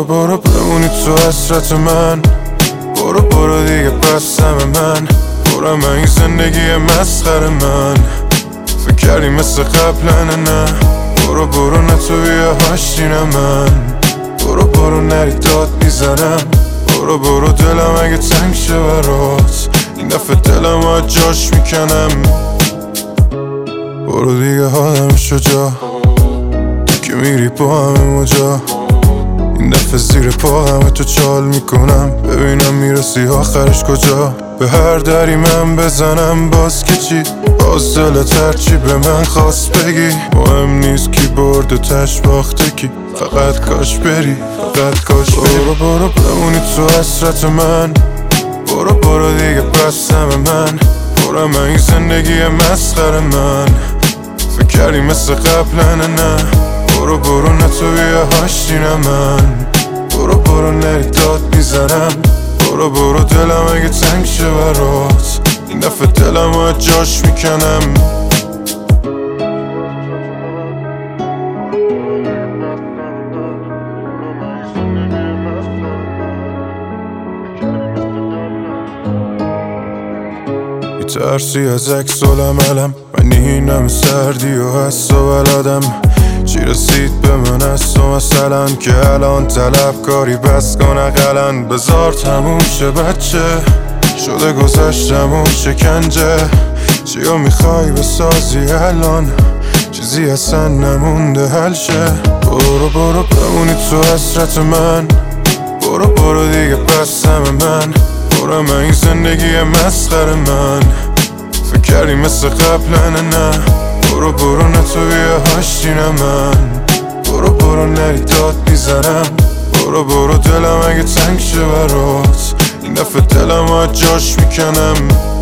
برو بمونی تو حسرت من، برو دیگه بستم من، برم این زندگی مسخره من. فکر کردی مثل قبلنه نه، برو نه تو بیا هاشتی نه من، برو نری داد میزنم، برو دلم اگه تنگ شه برات، این دفعه دلم از جاش میکنم. برو دیگه حالم شجا، تو که میری با همه مجا، این دفعه زیر پا همه تو چال میکنم، ببینم میرسی آخرش کجا. به هر دری من بزنم باز که چی، باز دلت هرچی به من خواست بگی، مهم نیست کی برد و تش باخته کی، فقط کاش بری، فقط کاش بری. برو بمونی تو حسرت من، برو دیگه بستم من، برم این زندگی مسخره من. فکر کردی مثل قبلنه نه، برو نه تو بیا هاشتی نه من، برو نری داد میزنم، برو دلم اگه تنگ شه برات، این دفعه دلم از جاش میکنم. ترسی از عکس العملم، من اینم سردی و حس و بلدم، چی رسید به من از تو مثلا که الان طلبکاری بس کن اقلن. بذار تموم شه بچه، شده گذشتم و شکنجه، چیو میخوای بسازی الان، چیزی اصلا نمونده حل شه. برو بمونی تو حسرت من، برو دیگه بستم من، برم این زندگی مسخره من. فکر کردی مثل قبلنه نه، برو نه تو بیا هاشتی نه من، برو نری داد میزنم، برو دلم اگه تنگ شه برات، این دفعه دلم از جاش میکنم.